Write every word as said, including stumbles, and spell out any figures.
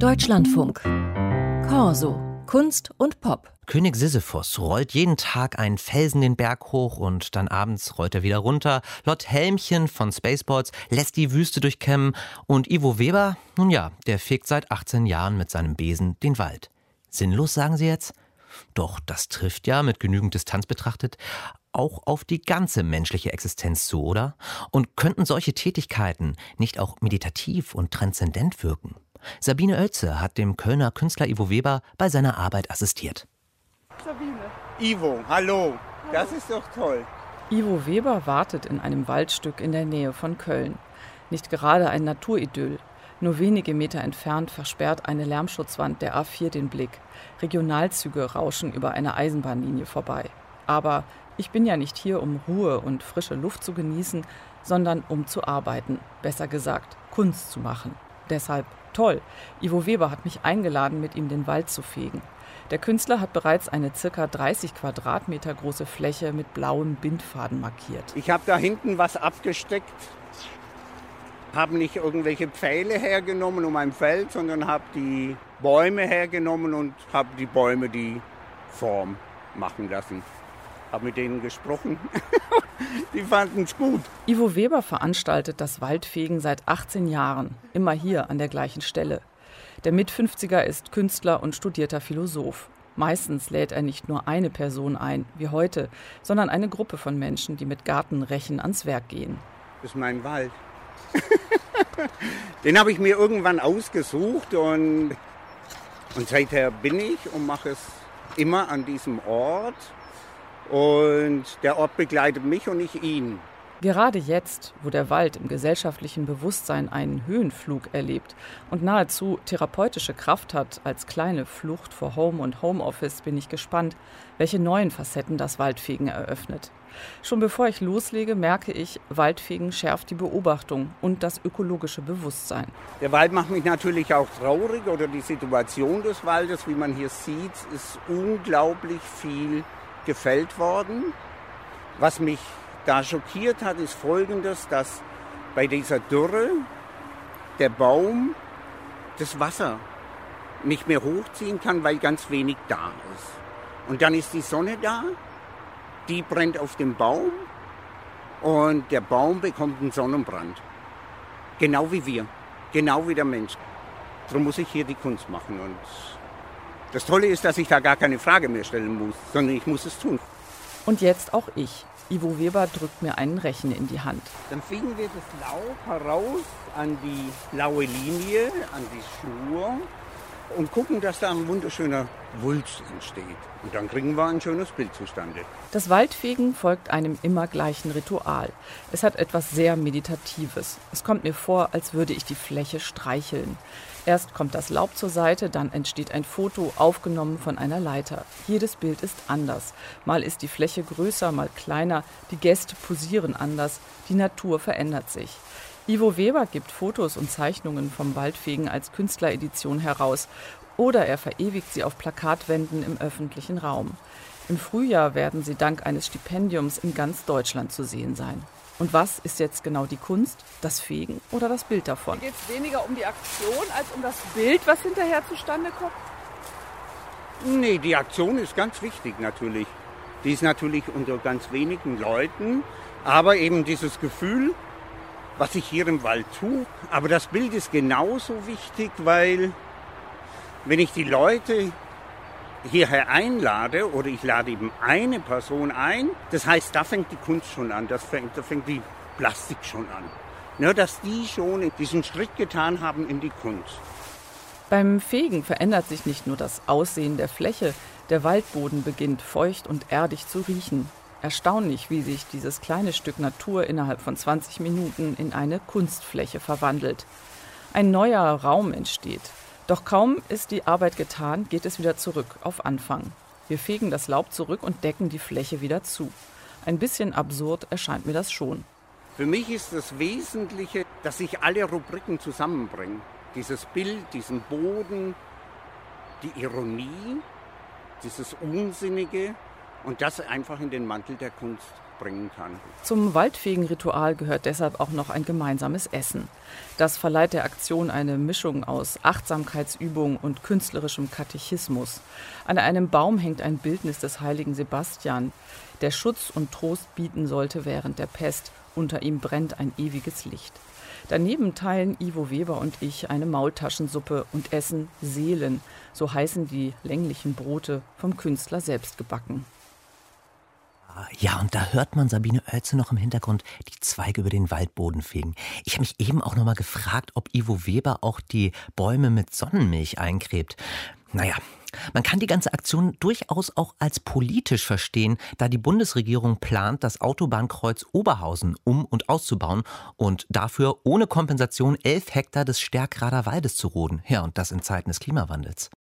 Deutschlandfunk. Corso. Kunst und Pop. König Sisyphos rollt jeden Tag einen Felsen den Berg hoch und dann abends rollt er wieder runter. Lord Helmchen von Spaceballs lässt die Wüste durchkämmen und Ivo Weber, nun ja, der fegt seit achtzehn Jahren mit seinem Besen den Wald. Sinnlos, sagen Sie jetzt? Doch das trifft ja, mit genügend Distanz betrachtet, auch auf die ganze menschliche Existenz zu, oder? Und könnten solche Tätigkeiten nicht auch meditativ und transzendent wirken? Sabine Oelze hat dem Kölner Künstler Ivo Weber bei seiner Arbeit assistiert. Sabine. Ivo, hallo. Das ist doch toll. Ivo Weber wartet in einem Waldstück in der Nähe von Köln. Nicht gerade ein Naturidyll. Nur wenige Meter entfernt versperrt eine Lärmschutzwand der A vier den Blick. Regionalzüge rauschen über eine Eisenbahnlinie vorbei. Aber ich bin ja nicht hier, um Ruhe und frische Luft zu genießen, sondern um zu arbeiten. Besser gesagt, Kunst zu machen. Deshalb toll. Ivo Weber hat mich eingeladen, mit ihm den Wald zu fegen. Der Künstler hat bereits eine ca. dreißig Quadratmeter große Fläche mit blauem Bindfaden markiert. Ich habe da hinten was abgesteckt, habe nicht irgendwelche Pfähle hergenommen um ein Feld, sondern habe die Bäume hergenommen und habe die Bäume die Form machen lassen. Habe mit denen gesprochen. Die fanden es gut. Ivo Weber veranstaltet das Waldfegen seit achtzehn Jahren, immer hier an der gleichen Stelle. Der Mitfünfziger ist Künstler und studierter Philosoph. Meistens lädt er nicht nur eine Person ein, wie heute, sondern eine Gruppe von Menschen, die mit Gartenrechen ans Werk gehen. Das ist mein Wald. Den habe ich mir irgendwann ausgesucht und, und seither bin ich und mache es immer an diesem Ort. Und der Ort begleitet mich und ich ihn. Gerade jetzt, wo der Wald im gesellschaftlichen Bewusstsein einen Höhenflug erlebt und nahezu therapeutische Kraft hat als kleine Flucht vor Home und Homeoffice, bin ich gespannt, welche neuen Facetten das Waldfegen eröffnet. Schon bevor ich loslege, merke ich, Waldfegen schärft die Beobachtung und das ökologische Bewusstsein. Der Wald macht mich natürlich auch traurig, oder die Situation des Waldes, wie man hier sieht, ist unglaublich viel gefällt worden. Was mich da schockiert hat, ist Folgendes, dass bei dieser Dürre der Baum das Wasser nicht mehr hochziehen kann, weil ganz wenig da ist. Und dann ist die Sonne da, die brennt auf dem Baum und der Baum bekommt einen Sonnenbrand. Genau wie wir, genau wie der Mensch. Darum muss ich hier die Kunst machen. Und das Tolle ist, dass ich da gar keine Frage mehr stellen muss, sondern ich muss es tun. Und jetzt auch ich. Ivo Weber drückt mir einen Rechen in die Hand. Dann fegen wir das Laub heraus an die blaue Linie, an die Schnur und gucken, dass da ein wunderschöner Wulst entsteht. Und dann kriegen wir ein schönes Bild zustande. Das Waldfegen folgt einem immer gleichen Ritual. Es hat etwas sehr Meditatives. Es kommt mir vor, als würde ich die Fläche streicheln. Erst kommt das Laub zur Seite, dann entsteht ein Foto, aufgenommen von einer Leiter. Jedes Bild ist anders. Mal ist die Fläche größer, mal kleiner. Die Gäste posieren anders. Die Natur verändert sich. Ivo Weber gibt Fotos und Zeichnungen vom Waldfegen als Künstleredition heraus. Oder er verewigt sie auf Plakatwänden im öffentlichen Raum. Im Frühjahr werden sie dank eines Stipendiums in ganz Deutschland zu sehen sein. Und was ist jetzt genau die Kunst? Das Fegen oder das Bild davon? Geht es weniger um die Aktion als um das Bild, was hinterher zustande kommt? Nee, die Aktion ist ganz wichtig natürlich. Die ist natürlich unter ganz wenigen Leuten. Aber eben dieses Gefühl, was ich hier im Wald tue. Aber das Bild ist genauso wichtig, weil wenn ich die Leute hierher einlade oder ich lade eben eine Person ein, das heißt, da fängt die Kunst schon an, das fängt, da fängt die Plastik schon an. Ne, dass die schon diesen Schritt getan haben in die Kunst. Beim Fegen verändert sich nicht nur das Aussehen der Fläche, der Waldboden beginnt feucht und erdig zu riechen. Erstaunlich, wie sich dieses kleine Stück Natur innerhalb von zwanzig Minuten in eine Kunstfläche verwandelt. Ein neuer Raum entsteht. Doch kaum ist die Arbeit getan, geht es wieder zurück auf Anfang. Wir fegen das Laub zurück und decken die Fläche wieder zu. Ein bisschen absurd erscheint mir das schon. Für mich ist das Wesentliche, dass ich alle Rubriken zusammenbringe. Dieses Bild, diesen Boden, die Ironie, dieses Unsinnige und das einfach in den Mantel der Kunst bringen kann. Zum Waldfegen-Ritual gehört deshalb auch noch ein gemeinsames Essen. Das verleiht der Aktion eine Mischung aus Achtsamkeitsübung und künstlerischem Katechismus. An einem Baum hängt ein Bildnis des heiligen Sebastian, der Schutz und Trost bieten sollte während der Pest. Unter ihm brennt ein ewiges Licht. Daneben teilen Ivo Weber und ich eine Maultaschensuppe und essen Seelen, so heißen die länglichen Brote, vom Künstler selbst gebacken. Ja, und da hört man Sabine Oelze noch im Hintergrund die Zweige über den Waldboden fegen. Ich habe mich eben auch noch mal gefragt, ob Ivo Weber auch die Bäume mit Sonnenmilch eincremt. Naja, man kann die ganze Aktion durchaus auch als politisch verstehen, da die Bundesregierung plant, das Autobahnkreuz Oberhausen um- und auszubauen und dafür ohne Kompensation elf Hektar des Stärkrader Waldes zu roden. Ja, und das in Zeiten des Klimawandels.